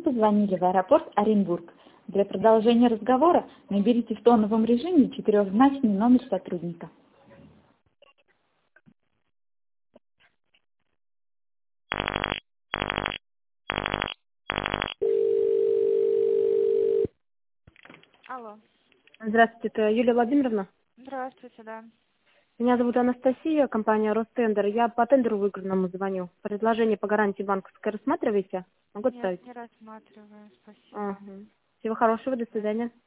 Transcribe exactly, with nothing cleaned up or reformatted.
позвонили в аэропорт Оренбург. Для продолжения разговора наберите в тоновом режиме четырехзначный номер сотрудника. Алло. Здравствуйте, это Юлия Владимировна. Здравствуйте, да. Меня зовут Анастасия, компания Ростендер. Я по тендеру выигранному звоню. Предложение по гарантии банковской рассматриваете? Могу Нет, отставить? не рассматриваю, спасибо. Ага. Всего хорошего, до свидания.